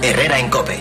Herrera en COPE.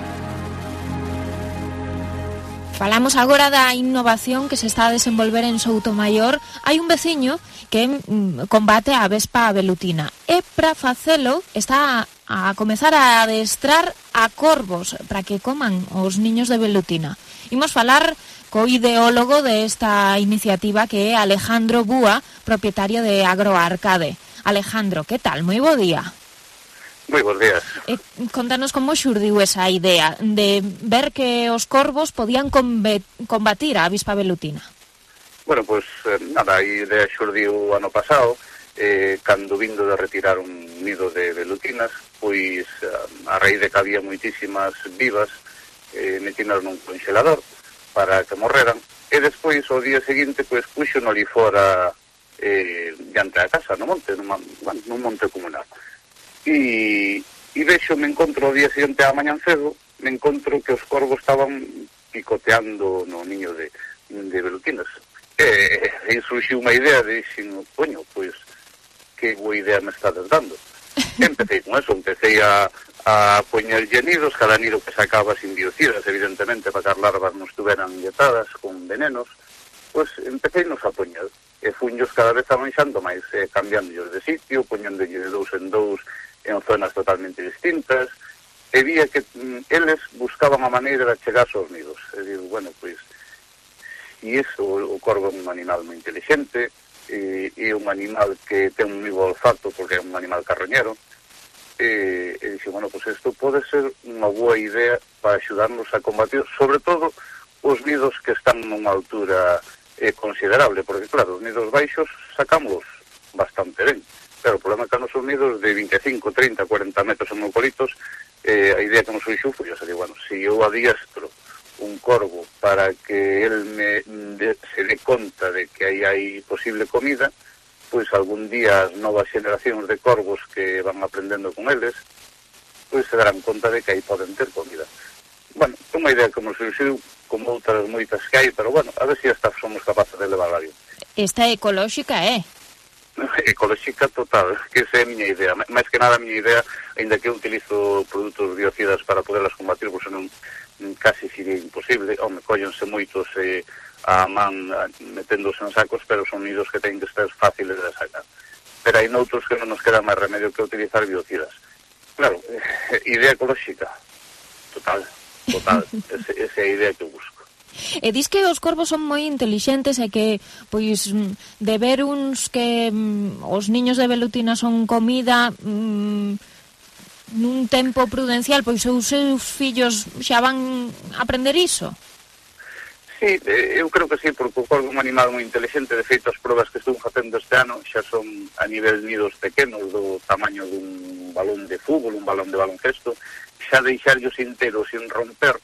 Falamos agora da innovación que se está a desenvolver en Soutomaior. Hai un veciño que combate a vespa velutina e para facelo está a comezar a adestrar a corvos para que coman os niños de velutina. Imos falar co ideólogo desta iniciativa, que é Alejandro Búa, propietario de Agroarcade. Alejandro, que tal? Moi bo día. Moi bons días. Contanos como xurdiu esa idea de ver que os corvos podían combatir a avispa velutina. Bueno, pois nada, a idea xurdiu ano pasado, cando vindo de retirar un nido de velutinas, pois a raíz de que había moitísimas vivas, metinas nun congelador para que morreran, e despois, o día seguinte, pois puxo no ali fora diante da casa, no monte, nun monte comunal. E vexo, me encontro o día seguinte a mañan cedo, me encontro que os corvos estaban picoteando no niño de velutinas. E surxiu unha idea de dixen, coño, pois, que boa idea me estades dando. Empecé con eso, empecé a poñerlle nidos, cada nido que sacaba sin biocidas, evidentemente, para que as larvas non estuveran inyectadas con venenos, pois empecéinos a poñer. E funllos cada vez avanxando máis, cambiándolos de sitio, poñéndolle de dous en dous en zonas totalmente distintas, e vía que eles buscaban a maneira de chegarse aos nidos. E digo, bueno, pois, e iso, o corvo é un animal moi inteligente, é un animal que ten un moi bo olfato, porque é un animal carroñero, e dixe, bueno, pois isto pode ser unha boa idea para axudarnos a combatir, sobre todo, os nidos que están nunha altura considerable, porque claro, os nidos baixos sacámoslos bastante ben, pero o problema é que nos nidos de 25, 30, 40 metros en eucaliptos, a idea que nos surgiu foi, se digo, bueno, se eu adiestro un corvo para que el se dé conta de que aí hai posible comida, pois algún día as novas generacións de corvos que van aprendendo con eles, pois se darán conta de que aí poden ter comida. Bueno, é unha idea que nos surgiu, como outras moitas que hai, pero bueno, a ver se esta somos capaces de levar algo. Esta é ecolóxica, Ecolóxica total, que esa é a miña idea. Mais que nada a miña idea, ainda que eu utilizo produtos biocidas para poderlas combatir, pois non casi sería imposible. Home, cóllense moitos a man meténdose en sacos, pero son nidos que teñen que estar fáciles de sacar. Pero hai noutros que non nos queda máis remedio que utilizar biocidas. Claro, idea ecolóxica total. Esa é a idea que busco. E dis que os corvos son moi intelixentes e que, pois, de ver uns que os niños de velutina son comida nun tempo prudencial, pois os seus fillos xa van aprender iso? Sí, eu creo que sí, porque o corvo é un animal moi intelixente. De feito, as probas que estou facendo este ano xa son a nivel nidos pequenos, do tamaño dun balón de fútbol, un balón de baloncesto, xa deixarlos enteros sin romper,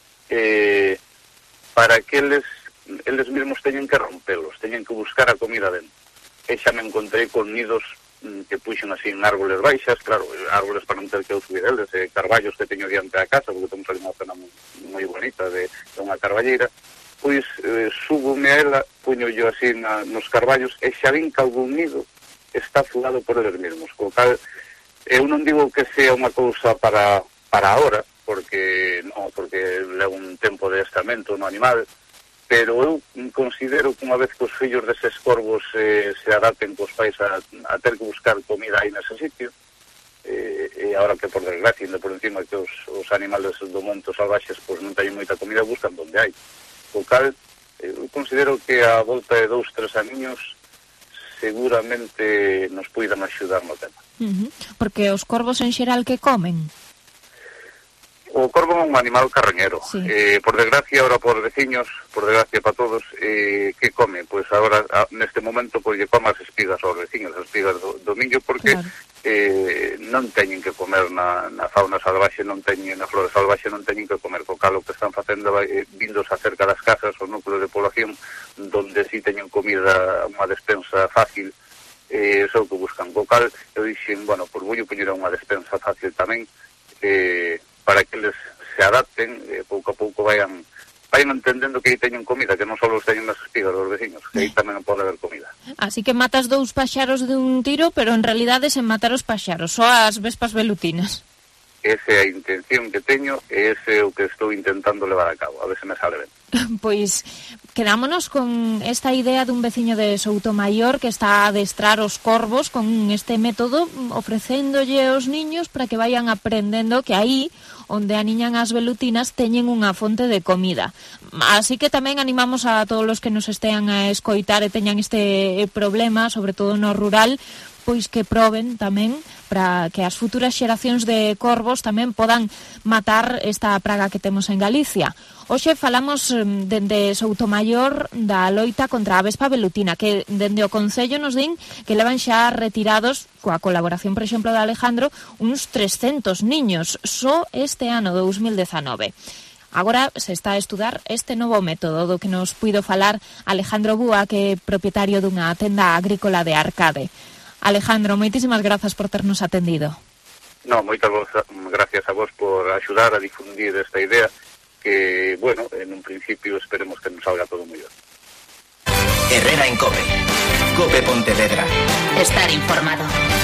para que eles mesmos teñen que rompelos, teñen que buscar a comida dentro. E xa me encontrei con nidos que puxen así en árboles baixas, claro, árboles para non ter que subir eles, carballos que teño diante da casa, porque temos ali unha zona moi bonita de unha carballeira, pois súbome a ela, puño yo así nos carballos, e xa vin que algún nido está fugado por eles mesmos, co cal eu non digo que sea unha cousa para ahora, porque leva un tempo de estamento no animal, pero eu considero que unha vez que os fillos deses corvos se adapten cos pais a ter que buscar comida aí nese sitio, e agora que por desgracia, por encima que os animales do monte salvaxes pois non teñen moita comida, buscan donde hai. O cal, eu considero que a volta de 2-3 aniños seguramente nos poidan axudar no tema. Porque os corvos en xeral que comen? O corvo é un animal carroñero. Sí. Por desgracia, ahora por veciños, por desgracia para todos, que come? Pois agora, neste momento, pois lle come as espigas aos veciños, as espigas do millo, porque claro, non teñen que comer na fauna salvaxe, na flora salvaxe non teñen que comer, co cal o que están facendo vindos acerca das casas, o núcleo de población, donde si teñen comida, unha despensa fácil, eso é o que buscan. Co cal, eu dixen, bueno, por voulle poñer unha despensa fácil tamén, para que eles se adapten, pouco a pouco vayan entendendo que aí teñen comida, que non só os teñen nas espigas dos veciños, que aí tamén pode haber comida. Así que matas 2 paxaros de un tiro, pero en realidade sen matar os paxaros, só as vespas velutinas. esa é a intención que teño e ese é o que estou intentando levar a cabo, a ver se me sale ben. Pois quedámonos con esta idea dun veciño de Soutomaior que está a adestrar os corvos con este método, ofrecéndolle aos niños para que vayan aprendendo que aí onde aniñan as velutinas teñen unha fonte de comida. Así que tamén animamos a todos os que nos estean a escoitar e teñan este problema, sobre todo no rural, pois que proben tamén para que as futuras xeracións de corvos tamén podan matar esta praga que temos en Galicia. Hoxe falamos dende Soutomaior da loita contra a vespa velutina, que dende o Concello nos din que levan xa retirados, coa colaboración, por exemplo, de Alejandro, uns 300 niños, só este ano 2019. Agora se está a estudar este novo método do que nos puido falar Alejandro Búa, que é propietario dunha tenda agrícola de Arcade. Alejandro, moitísimas grazas por ternos atendido. No, moitas gracias a vos por axudar a difundir esta idea que, bueno, en un principio esperemos que nos salga todo moi ben. Herrera en COPE. COPE Pontevedra. Estar informado.